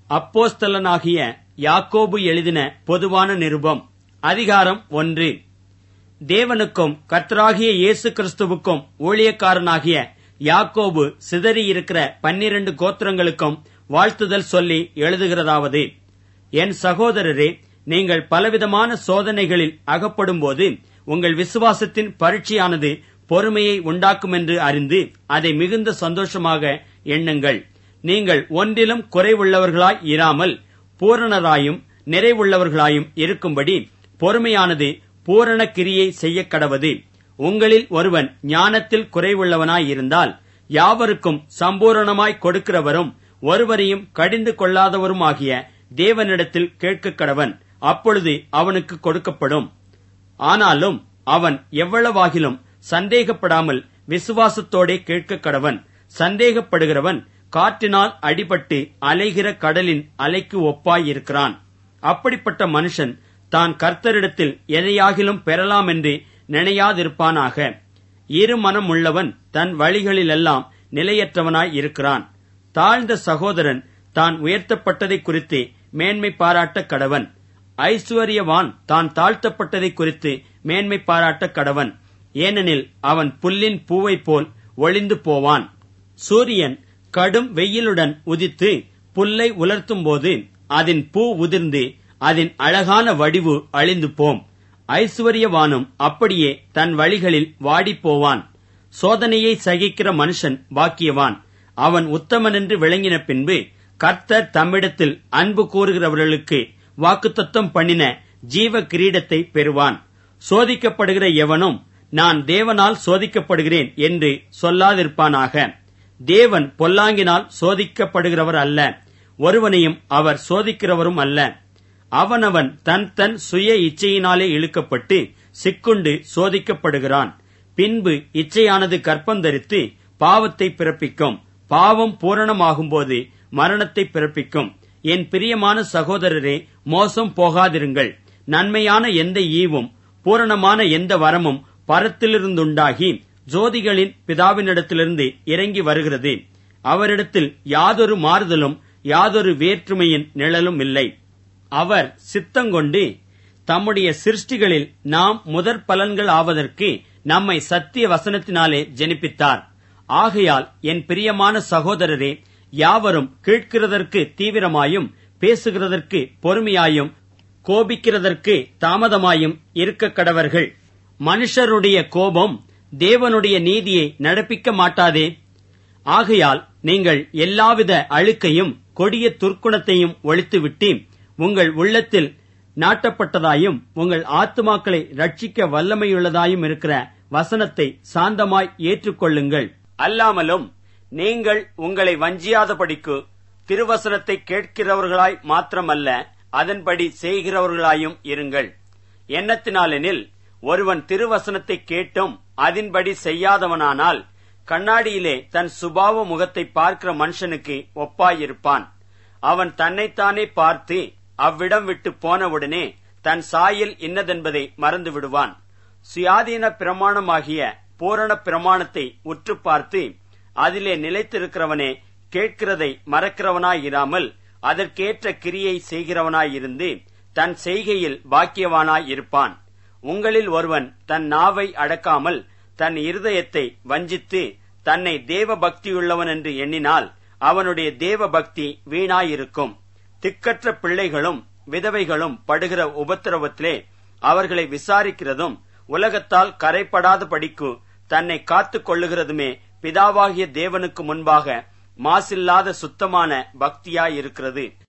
அப்போஸ்தலனாகிய யாக்கோபு எழுதின பொதுவான நிருபம். அதிகாரம் 1. தேவனுக்கும் கர்த்தராகிய இயேசு கிறிஸ்துவுக்கும் ஊழியக்காரனாகிய யாக்கோபு சிதறியிருக்கிற 12 கோத்திரங்களுக்கும் வாழ்த்துதல் சொல்லி எழுதுகிறதாவது: என் சகோதரரே, நீங்கள் பலவிதமான சோதனைகளில் அகப்படும்போது உங்கள் விசுவாசத்தின் பரீட்சையானது பொறுமையை உண்டாக்கும் என்று அறிந்து அதை மிகுந்த சந்தோஷமாக எண்ணுங்கள். நீங்கள் ஒன்றிலும் குறைவுள்ளவர்களாய் இராமல் பூரணராயும் நிறைவுள்ளவர்களாயும் இருக்கும்படி பொறுமையானது பூரண கிரியை செய்யக் கடவது. உங்களில் ஒருவன் ஞானத்தில் குறைவுள்ளவனாயிருந்தால் யாவருக்கும் சம்பூரணமாய் கொடுக்கிறவரும் ஒருவரையும் கடிந்து கொள்ளாதவருமாகிய தேவனிடத்தில் கேட்கக் கடவன். அப்பொழுது அவனுக்கு கொடுக்கப்படும். ஆனாலும் அவன் எவ்வளவாகிலும் சந்தேகப்படாமல் விசுவாசத்தோடே கேட்கக் கடவன். சந்தேகப்படுகிறவன் காற்றினால் அடிபட்டு அலைகிற கடலின் அலைக்கு ஒப்பாயிருக்கிறான். அப்படிப்பட்ட மனுஷன் தான் கர்த்தரிடத்தில் எதையாகிலும் பெறலாம் என்று நினையாதிருப்பானாக. இருமனம் உள்ளவன் தன் வழிகளிலெல்லாம் நிலையற்றவனாய் இருக்கிறான். தாழ்ந்த சகோதரன் தான் உயர்த்தப்பட்டதை குறித்து மேன்மை பாராட்ட கடவன். ஐசுவரியவான் தான் தாழ்த்தப்பட்டதை குறித்து மேன்மை பாராட்ட கடவன். ஏனெனில் அவன் புல்லின் பூவை போல் ஒளிந்து போவான். சூரியன் கடும் வெயிலுடன் உதித்து புல்லை உலர்த்தும் போது அதன் பூ உதிர்ந்து அதன் அழகான வடிவு அழிந்து போம். ஐசுவரியவானும் அப்படியே தன் வழிகளில் வாடிப்போவான். சோதனையை சகிக்கிற மனுஷன் பாக்கியவான். அவன் உத்தமனென்று விளங்கின பின்பு கர்த்தர் தம்மிடத்தில் அன்பு கூறுகிறவர்களுக்கு வாக்குத்தத்தம் பண்ணின ஜீவ கிரீடத்தை பெறுவான். சோதிக்கப்படுகிற எவனும் நான் தேவனால் சோதிக்கப்படுகிறேன் என்று சொல்லாதிருப்பானாக. தேவன் பொல்லாங்கினால் சோதிக்கப்படுகிறவர் அல்ல, ஒருவனையும் அவர் சோதிக்கிறவரும் அல்ல. அவனவன் தன் தன் சுய இச்சையினாலே இழுக்கப்பட்டு சிக்குண்டு சோதிக்கப்படுகிறான். பின்பு இச்சையானது கர்ப்பந்தரித்து பாவத்தை பிறப்பிக்கும். பாவம் பூரணமாகும்போது மரணத்தை பிறப்பிக்கும். என் பிரியமான சகோதரரே, மோசம் போகாதிருங்கள். நன்மையான எந்த ஈவும் பூரணமான எந்த வரமும் பரத்திலிருந்துண்டாகி ஜோதிகளின் பிதாவினிடத்திலிருந்து இறங்கி வருகிறது. அவரிடத்தில் யாதொரு மாறுதலும் யாதொரு வேற்றுமையின் நிழலும் இல்லை. அவர் சித்தங்கொண்டு தம்முடைய சிருஷ்டிகளில் நாம் முதற் பலன்கள் ஆவதற்கு நம்மை சத்திய வசனத்தினாலே ஜெனிப்பித்தார். ஆகையால் என் பிரியமான சகோதரரே, யாவரும் கேட்கிறதற்கு தீவிரமாயும் பேசுகிறதற்கு பொறுமையாயும் கோபிக்கிறதற்கு தாமதமாயும் இருக்க கடவர்கள். மனுஷருடைய கோபம் தேவனுடைய நீதியை நடப்பிக்க மாட்டாதே. ஆகையால் நீங்கள் எல்லாவித அழுக்கையும் கொடிய துர்க்குணத்தையும் ஒழித்துவிட்டு உங்கள் உள்ளத்தில் நாட்டப்பட்டதாயும் உங்கள் ஆத்துமாக்களை ரட்சிக்க வல்லமையுள்ளதாயும் இருக்கிற வசனத்தை சாந்தமாய் ஏற்றுக்கொள்ளுங்கள். அல்லாமலும் நீங்கள் உங்களை வஞ்சியாதபடிக்கு திருவசனத்தை கேட்கிறவர்களாய் மாத்திரமல்ல, அதன்படி செய்கிறவர்களாயும் இருங்கள். எண்ணத்தினாலெனில் ஒருவன் திருவசனத்தை கேட்டும் அதன்படி செய்யாதவனானால் கண்ணாடியிலே தன் சுபாவ முகத்தை பார்க்கிற மனுஷனுக்கு ஒப்பாயிருப்பான். அவன் தன்னைத்தானே பார்த்து அவ்விடம் விட்டு போனவுடனே தன் சாயல் இன்னதென்பதை மறந்து விடுவான். சுயாதீன பிரமாணமாகிய பூரண பிரமாணத்தை உற்று பார்த்து அதிலே நிலைத்திருக்கிறவனே கேட்கிறதை மறக்கிறவனாயிராமல் அதற்கேற்ற கிரியை செய்கிறவனாயிருந்து தன் செய்கையில் பாக்கியவானாயிருப்பான். உங்களில் ஒருவன் தன் நாவை அடக்காமல் தன் இருதயத்தை வஞ்சித்து தன்னை தேவ பக்தியுள்ளவன் என்று எண்ணினால் அவனுடைய தேவ பக்தி வீணாயிருக்கும். திக்கற்ற பிள்ளைகளும் விதவைகளும் படுகிற உபத்திரவத்திலே அவர்களை விசாரிக்கிறதும் உலகத்தால் கரைப்படாத படிக்கு தன்னை காத்துக் கொள்ளுகிறதுமே பிதாவாகிய தேவனுக்கு முன்பாக மாசில்லாத சுத்தமான பக்தியாயிருக்கிறது.